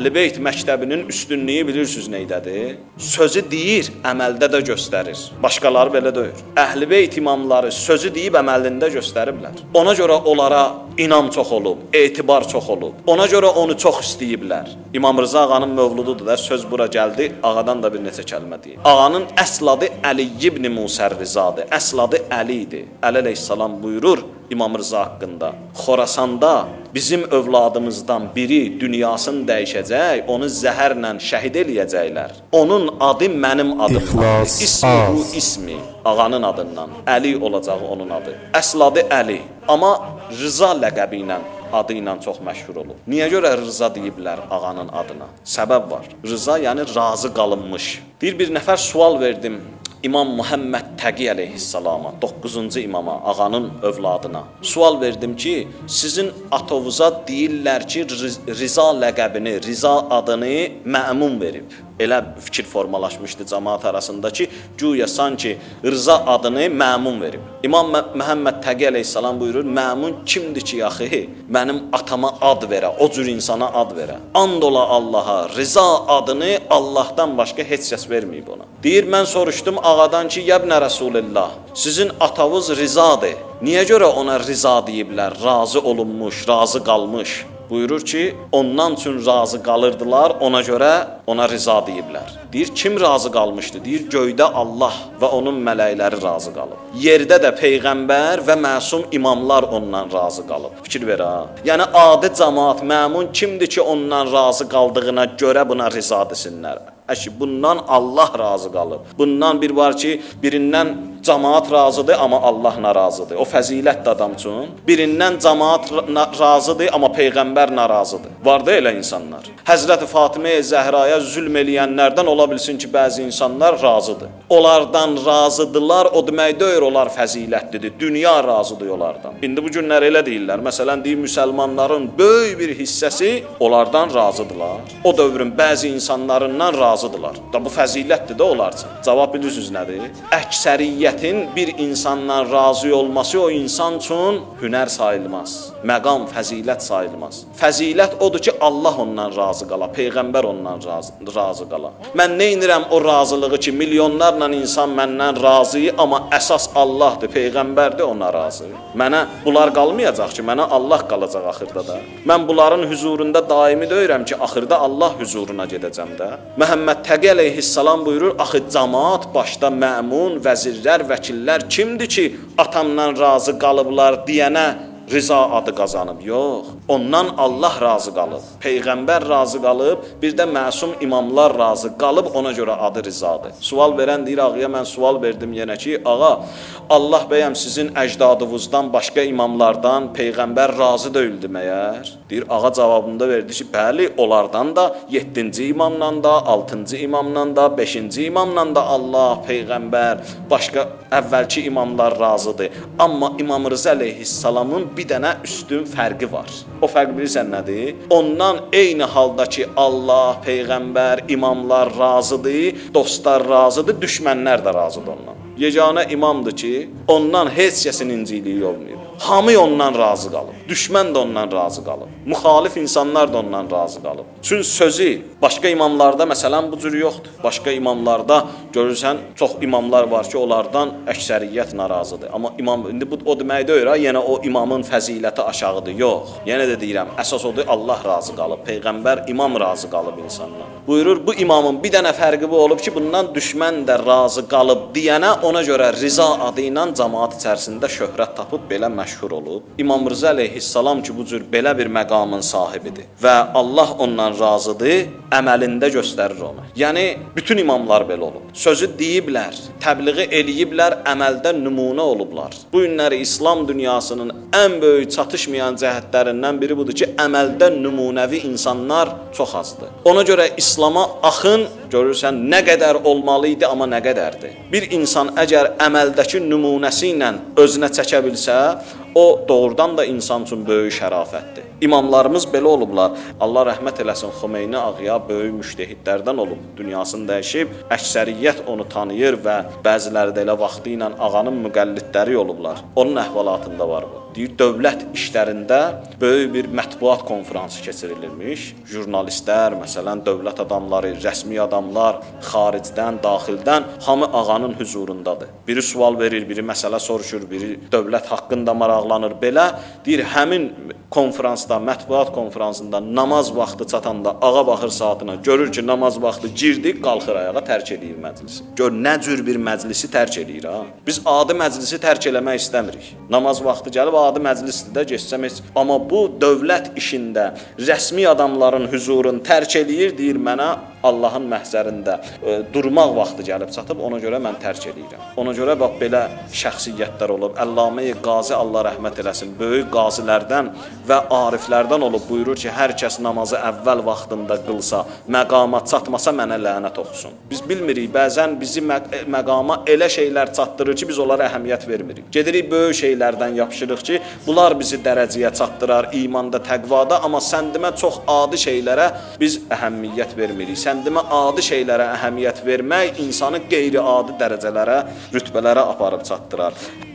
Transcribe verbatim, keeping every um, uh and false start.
Əhl-i Beyt məktəbinin üstünlüyü bilirsiniz neydədir? Sözü deyir, əməldə də göstərir. Başqaları belə deyir. Əhl-i Beyt imamları sözü deyib əməlində göstəriblər. Ona görə onlara inam çox olub, etibar çox olub. Ona görə onu çox istəyiblər. İmam Rıza ağanın mövlududur da, söz bura gəldi, ağadan da bir neçə kəlmə deyim. Ağanın əsl adı Əli ibn Musər Rizadır. Əsl adı Əli idi. Əli əleyhissalam buyurur İmam Rıza haqqında. Xorasanda bizim övladımızdan biri dünyasını dəyişəcək, onu zəhərlə şəhid eləyəcəklər. Onun adı mənim adımdan. İsmihu ismi. Ağanın adından. Əli olacaq onun adı. Əsl adı Əli. Amma Rıza ləqəbi ilə, adı ilə çox məşhur olub. Niyə görə Rıza deyiblər ağanın adına? Səbəb var. Rıza yəni razı qalınmış. Bir bir nəfər sual verdim İmam Muhammed Təqi əleyhissalama, doqquzuncu imama, ağanın övladına. Sual verdim ki, sizin atovuza deyirlər ki, Riza ləqəbini, Riza adını Məmun verib. Elə fikir formalaşmışdı cəmaat arasında ki, güya sanki Rıza adını Məmun verib. İmam Muhammed Təqi əleyhissalam buyurur, Məmun kimdir ki, yaxı, mənim atama ad verə, o cür insana ad verə. And ola Allaha, Rıza adını Allahdan başqa heç kəs verməyib ona. Deyir, mən soruşdum ağadan ki, yəbnə Rəsulillah, sizin atavız Rizadır. Niyə görə ona Riza deyiblər, razı olunmuş, razı qalmış? Buyurur ki, ondan üçün razı qalırdılar, ona görə ona Riza deyiblər. Deyir, kim razı qalmışdı? Deyir, göydə Allah və onun mələkləri razı qalıb. Yerdə də Peyğəmbər və məsum imamlar ondan razı qalıb. Fikir ver ha. Yəni, adi cəmaat, məmun kimdir ki, ondan razı qaldığına görə buna Riza desinlər? Əşi, bundan Allah razı qalıb. Bundan bir var ki, birindən cəmaat razıdır, amma Allah narazıdır. O fəzilətdir adam üçün. Birindən cəmaat razıdır, amma Peyğəmbər narazıdır. Var da elə insanlar. Həzrəti Fatimə-i Zəhraya zülm eləyənlərdən ola bilsin ki, bəzi insanlar razıdır. Onlardan razıdırlar, o demək deyir, onlar fəzilətlidir. Dünya razıdır onlardan. İndi bu günlər elə deyirlər. Məsələn, deyir, müsəlmanların böyük bir hissəsi onlardan razıdırlar. O dövrün bəzi insanlarından razıdırlar. Da bu fəzilətdir də onlar üçün. Cavab bilirsiniz nədir? Əksəriyyətin bir insandan razı olması o insan üçün hünər sayılmaz. Məqam, fəzilət sayılmaz. Fəzilət odur ki, Allah ondan razı qala, Peyğəmbər ondan razı, razı qala. Mən neynirəm o razılığı ki, milyonlarla insan məndən razıyı, amma əsas Allahdır, Peyğəmbərdir, ona razı. Mənə bunlar qalmayacaq ki, mənə Allah qalacaq axırda da. Mən bunların hüzurunda daimi deyirəm ki, axırda Allah hüzuruna gedəcəm də. Məhəmməd Təqi əleyhissalam buyurur, axı cəmaat başda məmun, vəzirlər, vəkillər kimdir ki, atamdan razı qalıblar deyənə Riza adı qazanıb? Yox. Ondan Allah razı qalıb, Peyğəmbər razı qalıb, bir də məsum imamlar razı qalıb, ona görə adı Rizadır. Sual verən deyir, ağaya mən sual verdim yenə ki, ağa, Allah bəyəm sizin əcdadınızdan, başqa imamlardan Peyğəmbər razı deyildi məyər? Deyir, ağa cavabında verdi ki, bəli, onlardan da yeddinci imamla da, altıncı imamla da, beşinci imamla da Allah, Peyğəmbər, başqa əvvəlki imamlar razıdır. Amma İmam Rıza əleyhissalamın bir dənə üstün fərqi var. O fərq bilirsən nədir? Ondan eyni halda ki, Allah, Peyğəmbər, imamlar razıdır, dostlar razıdır, düşmənlər də razıdır ondan. Yeganə imamdır ki, ondan heç kəsin inciliyi olmayıb. Hamı ondan razı qalıb. Düşmən də ondan razı qalıb. Müxalif insanlar da ondan razı qalıb. Çünki sözü başqa imamlarda məsələn bu cür yoxdur. Başqa imamlarda görürsən, çox imamlar var ki, onlardan əksəriyyət narazıdır. Amma imam, indi bu o demək deyir, ha, yenə o imamın fəziləti aşağıdır. Yox. Yenə də deyirəm, əsas odur Allah razı qalıb. Peyğəmbər, imam razı qalıb insanlar. Buyurur, bu imamın bir dənə fərqi bu olub ki, bundan düşmən də razı qalıb deyənə ona görə Riza adı ilə cəmaat içərisində şöhrət tapıb belə məşhur olub. İmam Rıza əleyhissalam ki, bu cür belə bir məqamın sahibidir və Allah ondan razıdır, əməlində göstərir onu. Yəni, bütün imamlar belə olub. Sözü deyiblər, təbliği eləyiblər, əməldə nümunə olublar. Bu günləri İslam dünyasının ən böyük çatışmayan cəhətlərindən biri budur ki, əməldə nümunəvi insanlar çox azdır. Ona görə İslama axın, görürsən, nə qədər olmalıydı, amma nə qədərdir. Bir insan əgər əməldəki nümunəsi ilə özünə çəkə bilsə, o doğrudan da insan üçün böyük şərafətdir. İmamlarımız belə olublar. Allah rəhmət eləsin, Xomeyni ağaya böyük müştəhidlərdən olub. Dünyasını dəyişib, əksəriyyət onu tanıyır və bəziləri də elə vaxtı ilə ağanın müqəllidləri olublar. Onun əhvalatında var bu. Deyir, dövlət işlərində böyük bir mətbuat konfransı keçirilirmiş. Jurnalistlər, məsələn, dövlət adamları, rəsmi adamlar, xaricdən, daxildən hamı ağanın huzurundadır. Biri sual verir, biri məsələ soruşur, biri dövlət haqqında maraqlanır. Belə deyir, həmin konfransda, mətbuat konfransında namaz vaxtı çatanda ağa baxır saatına, görür ki, namaz vaxtı girdi, qalxır ayağa, tərk edir məclisi. Gör, nə cür bir məclisi tərk edir, ha? Biz adi məclisi tərk eləmək istəmirik. Namaz vaxtı gəlib, adi məclisdə də geçsəm heç. Amma bu, dövlət işində rəsmi adamların huzurunu tərk eləyir, deyir mənə Allahın məhzərində e, durmaq vaxtı gəlib çatıb, ona görə mən tərk edirəm. Ona görə bax, belə şəxsiyyətlər olub. Əllamə-i Qazi, Allah rəhmət eləsin, böyük qazilərdən və ariflərdən olub, buyurur ki, hər kəs namazı əvvəl vaxtında qılsa, məqama çatmasa mənə lənət oxusun. Biz bilmirik, bəzən bizi məq məqama elə şeylər çatdırır ki, biz onlara əhəmiyyət vermirik. Gedirik, böyük şeylərdən yapışırıq ki, bunlar bizi dərəcəyə çatdırar, imanda, təqvada, amma səndimə çox adi şeylərə biz əhəmiyyət vermirik. Səndimə adi şeylərə əhəmiyyət vermək insanı qeyri-adi dərəcələrə, rütbələrə aparıb çatdırar.